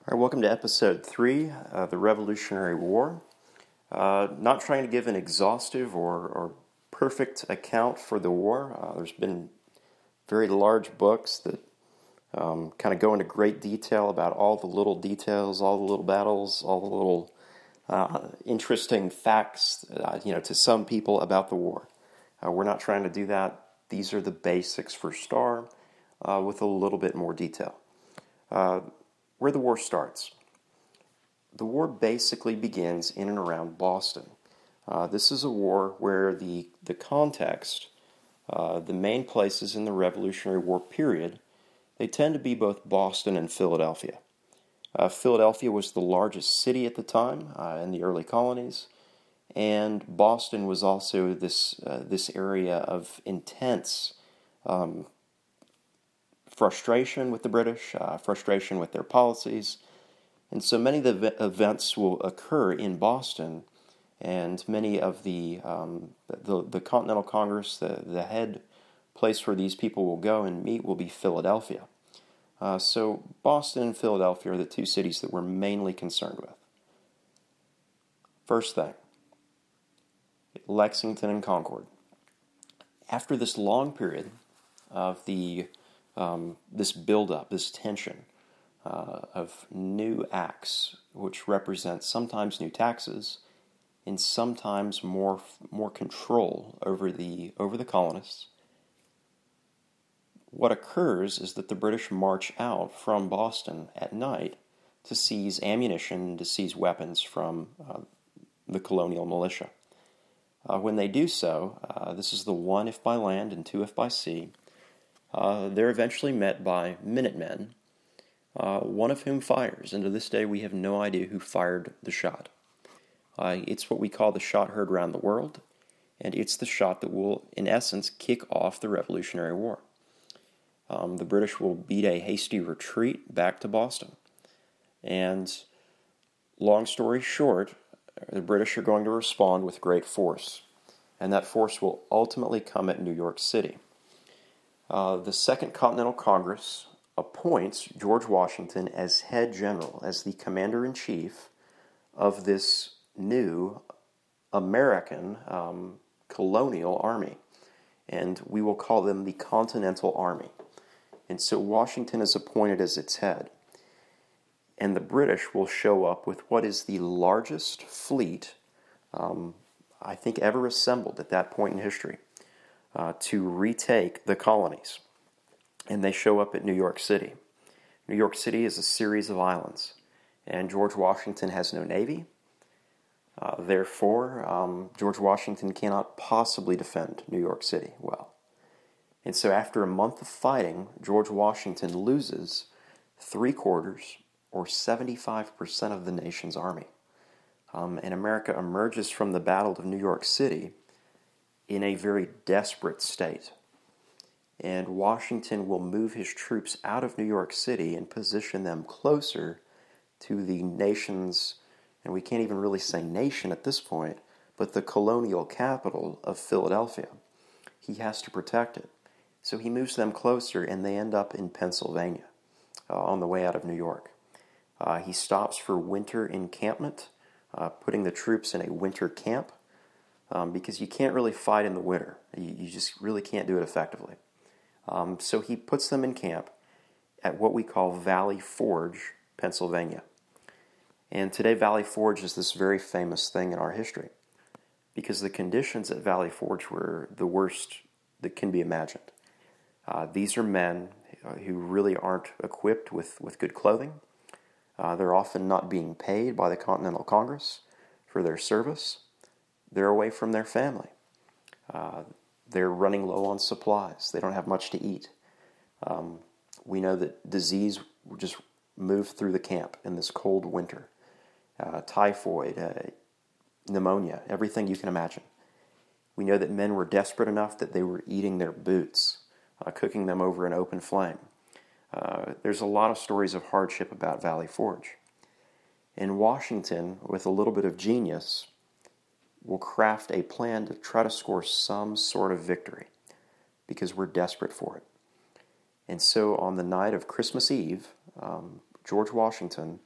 All right, welcome to episode 3 of the Revolutionary War. Not trying to give an exhaustive or perfect account for the war. There's been very large books that kind of go into great detail about all the little details, all the little battles, all the little interesting facts, to some people about the war. We're not trying to do that. These are the basics for STAR with a little bit more detail. Where the war starts. The war basically begins in and around Boston. This is a war where the context, the main places in the Revolutionary War period, they tend to be both Boston and Philadelphia. Philadelphia was the largest city at the time in the early colonies, and Boston was also this area of intense frustration with the British, frustration with their policies. And so many of the events will occur in Boston, and many of the Continental Congress, the head place where these people will go and meet will be Philadelphia. So Boston and Philadelphia are the two cities that we're mainly concerned with. First thing, Lexington and Concord. After this long period of this buildup, this tension of new acts, which represent sometimes new taxes and sometimes more control over the colonists, what occurs is that the British march out from Boston at night to seize ammunition, to seize weapons from the colonial militia. When they do so, this is the one if by land and two if by sea, they're eventually met by Minutemen, one of whom fires, and to this day we have no idea who fired the shot. It's what we call the shot heard round the world, and it's the shot that will, in essence, kick off the Revolutionary War. The British will beat a hasty retreat back to Boston, and long story short, the British are going to respond with great force, and that force will ultimately come at New York City. The Second Continental Congress appoints George Washington as head general, as the commander-in-chief of this new American colonial army, and we will call them the Continental Army. And so Washington is appointed as its head, and the British will show up with what is the largest fleet, I think, ever assembled at that point in history, to retake the colonies. And they show up at New York City. New York City is a series of islands, and George Washington has no navy. Therefore, George Washington cannot possibly defend New York City well. And so after a month of fighting, George Washington loses 3/4 or 75% of the nation's army. And America emerges from the Battle of New York City in a very desperate state. And Washington will move his troops out of New York City and position them closer to the nation's, and we can't even really say nation at this point, but the colonial capital of Philadelphia. He has to protect it. So he moves them closer, and they end up in Pennsylvania on the way out of New York. He stops for winter encampment, putting the troops in a winter camp, because you can't really fight in the winter. You just really can't do it effectively. So he puts them in camp at what we call Valley Forge, Pennsylvania. And today Valley Forge is this very famous thing in our history, because the conditions at Valley Forge were the worst that can be imagined. These are men who really aren't equipped with good clothing. They're often not being paid by the Continental Congress for their service. They're away from their family. They're running low on supplies. They don't have much to eat. We know that disease just moved through the camp in this cold winter. Typhoid, pneumonia, everything you can imagine. We know that men were desperate enough that they were eating their boots, cooking them over an open flame. There's a lot of stories of hardship about Valley Forge. And Washington, with a little bit of genius, will craft a plan to try to score some sort of victory, because we're desperate for it. And so on the night of Christmas Eve, George Washington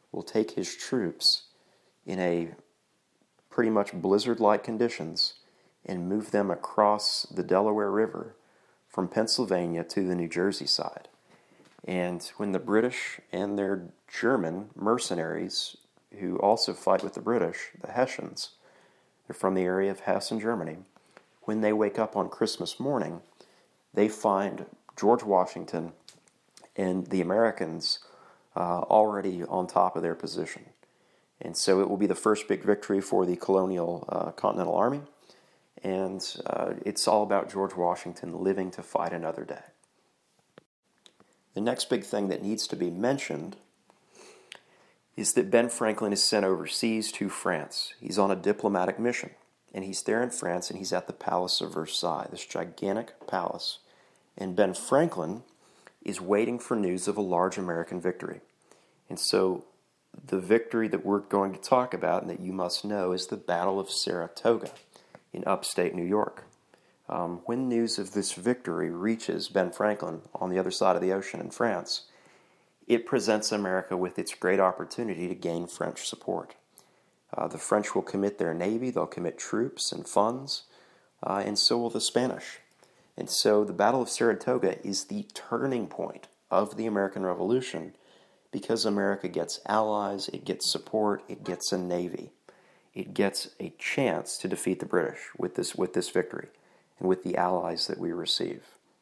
will take his troops in a pretty much blizzard-like conditions and move them across the Delaware River from Pennsylvania to the New Jersey side. And when the British and their German mercenaries, who also fight with the British, the Hessians, they're from the area of Hesse in Germany, when they wake up on Christmas morning, they find George Washington and the Americans already on top of their position. And so it will be the first big victory for the colonial Continental Army, and it's all about George Washington living to fight another day. The next big thing that needs to be mentioned is that Ben Franklin is sent overseas to France. He's on a diplomatic mission, and he's there in France, and he's at the Palace of Versailles, this gigantic palace. And Ben Franklin is waiting for news of a large American victory. And so the victory that we're going to talk about and that you must know is the Battle of Saratoga in upstate New York. When news of this victory reaches Ben Franklin on the other side of the ocean in France, it presents America with its great opportunity to gain French support. The French will commit their navy, they'll commit troops and funds, and so will the Spanish. And so the Battle of Saratoga is the turning point of the American Revolution because America gets allies, it gets support, it gets a navy. It gets a chance to defeat the British with this victory and with the allies that we receive.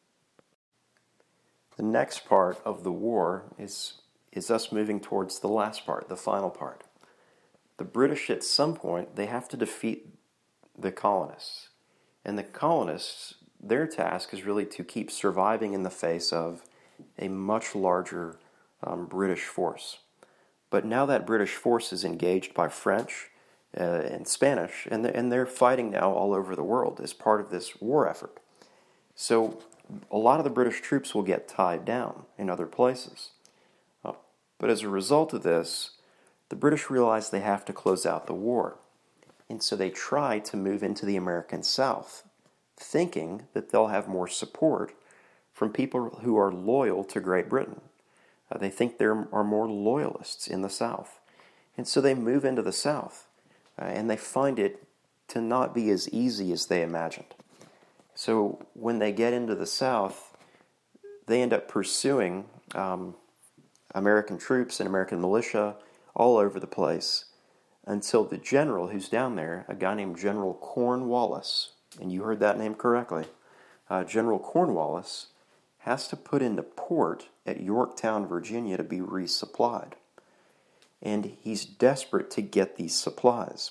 The next part of the war is us moving towards the last part, the final part. The British, at some point, they have to defeat the colonists. And the colonists, their task is really to keep surviving in the face of a much larger British force. But now that British force is engaged by French and Spanish, and they're fighting now all over the world as part of this war effort. So a lot of the British troops will get tied down in other places. But as a result of this, the British realize they have to close out the war. And so they try to move into the American South, thinking that they'll have more support from people who are loyal to Great Britain. They think there are more loyalists in the South. And so they move into the South, and they find it to not be as easy as they imagined. So when they get into the South, they end up pursuing American troops and American militia all over the place until the general who's down there, a guy named General Cornwallis, and you heard that name correctly, General Cornwallis has to put into port at Yorktown, Virginia to be resupplied. And he's desperate to get these supplies.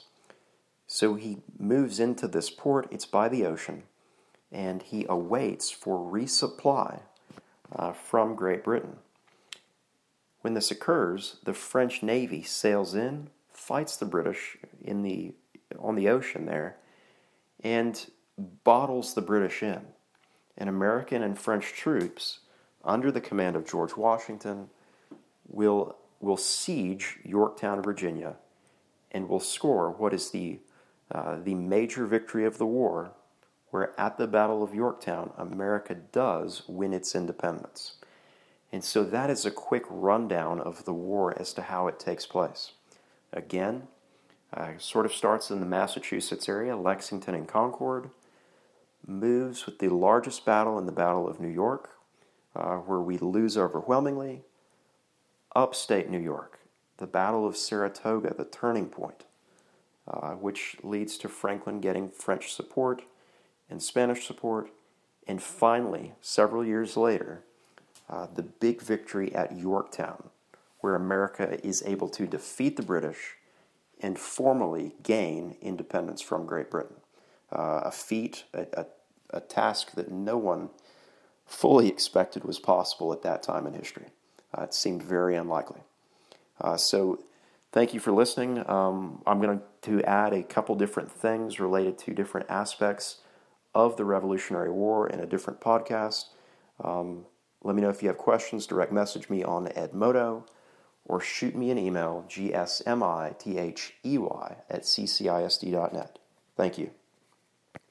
So he moves into this port, it's by the ocean, and he awaits for resupply from Great Britain. When this occurs, the French Navy sails in, fights the British on the ocean there, and bottles the British in. And American and French troops, under the command of George Washington, will siege Yorktown, Virginia, and will score what is the major victory of the war, where at the Battle of Yorktown, America does win its independence. And so that is a quick rundown of the war as to how it takes place. Again, sort of starts in the Massachusetts area, Lexington and Concord, moves with the largest battle in the Battle of New York, where we lose overwhelmingly. Upstate New York, the Battle of Saratoga, the turning point, which leads to Franklin getting French support and Spanish support, and finally, several years later, the big victory at Yorktown, where America is able to defeat the British and formally gain independence from Great Britain. A feat, a task that no one fully expected was possible at that time in history. It seemed very unlikely. So thank you for listening. I'm going to add a couple different things related to different aspects of the Revolutionary War in a different podcast. Let me know if you have questions. Direct message me on Edmodo, or shoot me an email, gsmithy@ccisd.net. Thank you.